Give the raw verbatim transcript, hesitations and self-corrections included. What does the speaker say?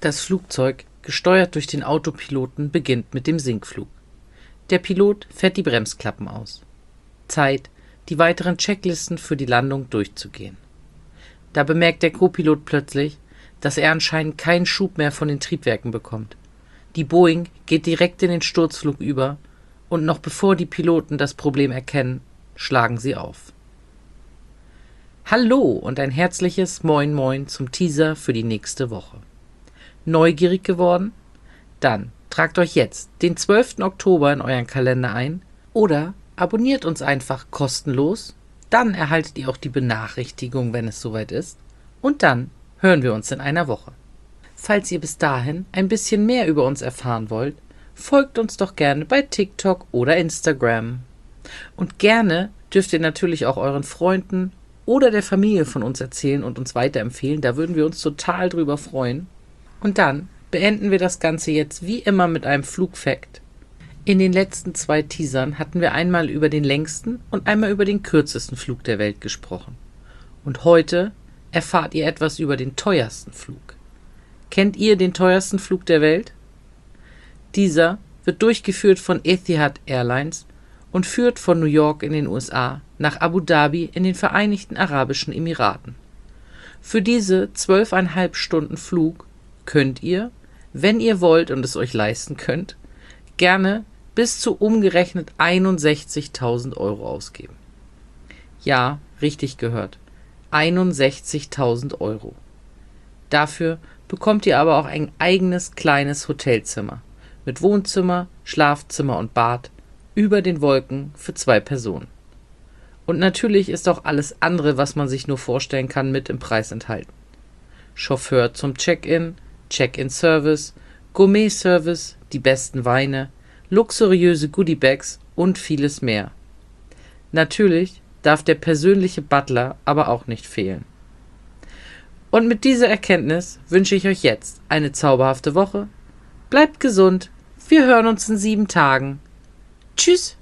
Das Flugzeug, gesteuert durch den Autopiloten, beginnt mit dem Sinkflug. Der Pilot fährt die Bremsklappen aus. Zeit, die weiteren Checklisten für die Landung durchzugehen. Da bemerkt der Co-Pilot plötzlich, dass er anscheinend keinen Schub mehr von den Triebwerken bekommt. Die Boeing geht direkt in den Sturzflug über und noch bevor die Piloten das Problem erkennen, schlagen sie auf. Hallo und ein herzliches Moin Moin zum Teaser für die nächste Woche. Neugierig geworden? Dann tragt euch jetzt den zwölften Oktober in euren Kalender ein oder abonniert uns einfach kostenlos. Dann erhaltet ihr auch die Benachrichtigung, wenn es soweit ist. Und dann hören wir uns in einer Woche. Falls ihr bis dahin ein bisschen mehr über uns erfahren wollt, folgt uns doch gerne bei TikTok oder Instagram. Und gerne dürft ihr natürlich auch euren Freunden oder der Familie von uns erzählen und uns weiterempfehlen. Da würden wir uns total drüber freuen. Und dann beenden wir das Ganze jetzt wie immer mit einem Flugfact. In den letzten zwei Teasern hatten wir einmal über den längsten und einmal über den kürzesten Flug der Welt gesprochen. Und heute erfahrt ihr etwas über den teuersten Flug. Kennt ihr den teuersten Flug der Welt? Dieser wird durchgeführt von Etihad Airlines und führt von New York in den U S A nach Abu Dhabi in den Vereinigten Arabischen Emiraten. Für diese zwölfeinhalb Stunden Flug könnt ihr, wenn ihr wollt und es euch leisten könnt, gerne bis zu umgerechnet einundsechzigtausend Euro ausgeben. Ja, richtig gehört. einundsechzigtausend Euro. Dafür bekommt ihr aber auch ein eigenes kleines Hotelzimmer mit Wohnzimmer, Schlafzimmer und Bad über den Wolken für zwei Personen. Und natürlich ist auch alles andere, was man sich nur vorstellen kann, mit im Preis enthalten. Chauffeur zum Check-in, Check-in-Service, Gourmet-Service, die besten Weine, luxuriöse Goodiebags und vieles mehr. Natürlich darf der persönliche Butler aber auch nicht fehlen. Und mit dieser Erkenntnis wünsche ich euch jetzt eine zauberhafte Woche. Bleibt gesund, wir hören uns in sieben Tagen. Tschüss!